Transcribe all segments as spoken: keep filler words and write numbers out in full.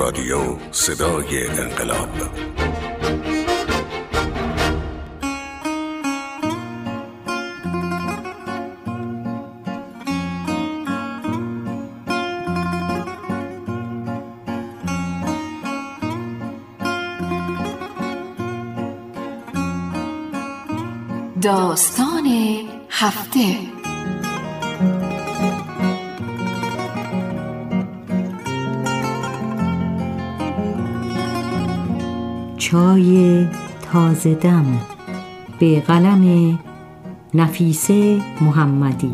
رادیو صدای انقلاب. داستان هفته. چای تازه دم به قلم نفیسه محمدی.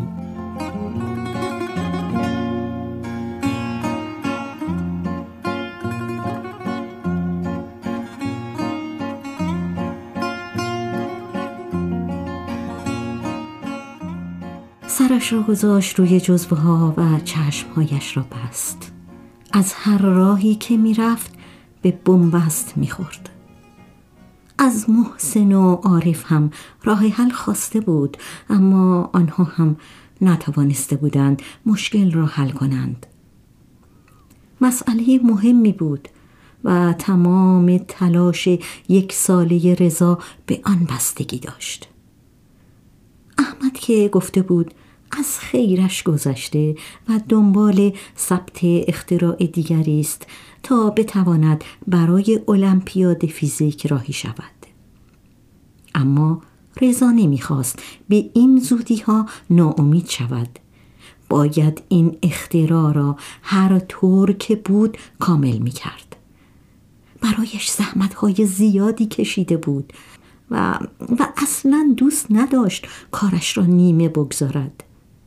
سرش را گذاشت روی جزوه ها و چشمهایش را بست. از هر راهی که می رفت به بنبست می خورد. از محسن و عارف هم راه حل خواسته بود، اما آنها هم نتوانسته بودند مشکل را حل کنند. مسئله مهمی بود و تمام تلاش یک ساله رضا به آن بستگی داشت. احمد که گفته بود از خیرش گذشته و دنبال ثبت اختراع دیگری است تا بتواند برای المپیاد فیزیک راهی شود. اما رضا نمیخواست به این زودی ها ناامید شود. باید این اختراع را هر طور که بود کامل میکرد. برایش زحمت‌های زیادی کشیده بود و, و اصلاً دوست نداشت کارش را نیمه بگذارد.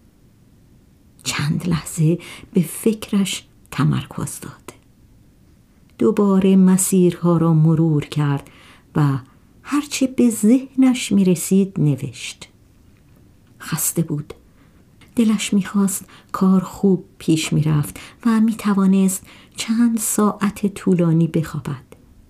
چند لحظه به فکرش تمرکز داد. دوباره مسیرها را مرور کرد و هرچه به ذهنش می رسید نوشت. خسته بود. دلش می خواست کار خوب پیش می رفت و می توانست چند ساعت طولانی بخوابد.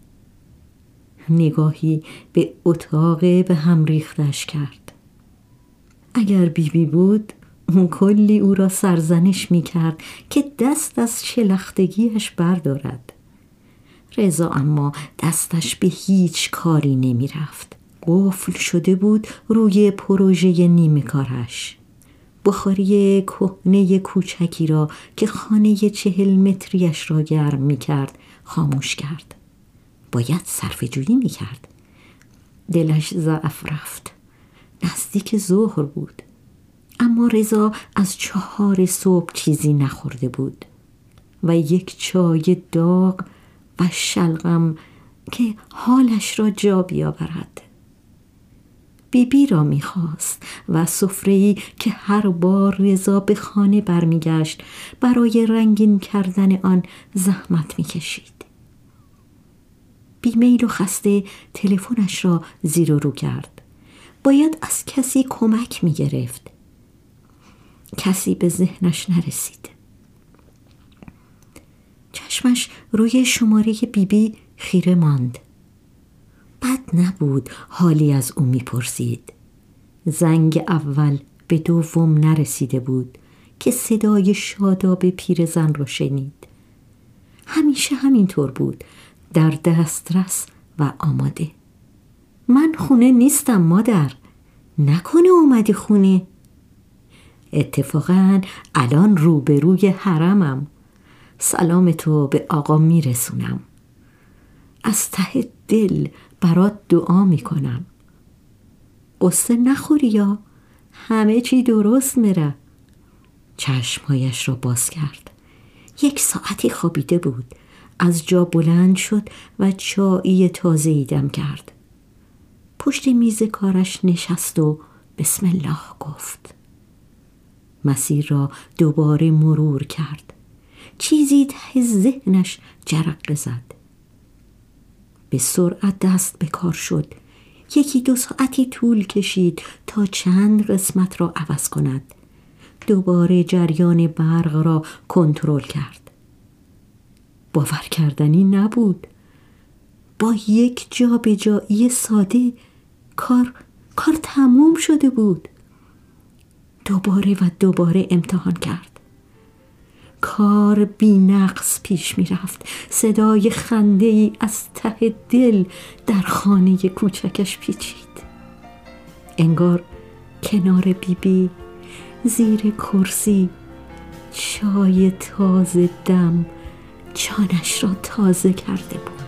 نگاهی به اتاق به هم ریختش کرد. اگر بیبی بی بود اون کلی او را سرزنش می کرد که دست از شلختگیش بردارد. رضا اما دستش به هیچ کاری نمی رفت. قفل شده بود روی پروژه نیمه کارش. بخاری کهنه کوچکی را که خانه چهل متریش را گرم می کرد خاموش کرد. باید صرفه جویی می کرد. دلش ضعف رفت. نزدیک ظهر بود. اما رضا از چهار صبح چیزی نخورده بود و یک چای داغ و شلغم که حالش را جا بیاورد. بیبی را می‌خواست و سفره‌ای که هر بار رضا به خانه برمیگشت برای رنگین کردن آن زحمت می‌کشید. بیمیل و خسته تلفنش را زیر و رو کرد. باید از کسی کمک می‌گرفت. کسی به ذهنش نرسید. چشمش روی شماره بیبی خیره ماند. بد نبود حالی از او میپرسید. زنگ اول به دوم نرسیده بود که صدای شاداب پیرزن را شنید. همیشه همینطور بود، در دسترس و آماده. من خونه نیستم مادر. نکنه اومدی خونه؟ اتفاقاً الان روبروی حرمم. سلام تو به آقا میرسونم. از ته دل برات دعا میکنم. قصه نخوری یا همه چی درست میره. چشمهایش را باز کرد. یک ساعتی خوابیده بود. از جا بلند شد و چایی تازه‌ای دم کرد. پشت میز کارش نشست و بسم الله گفت. مسیر را دوباره مرور کرد. چیزی ته ذهنش جرقه زد. به سرعت دست به کار شد. یکی دو ساعتی طول کشید تا چند قسمت را عوض کند. دوباره جریان برق را کنترل کرد. باور کردنی نبود. با یک جابجایی ساده کار کار تموم شده بود. دوباره و دوباره امتحان کرد. کار بی نقص پیش می رفت. صدای خنده ای از ته دل در خانه کوچکش پیچید. انگار کنار بیبی بی زیر کرسی چای تازه دم جانش را تازه کرده بود.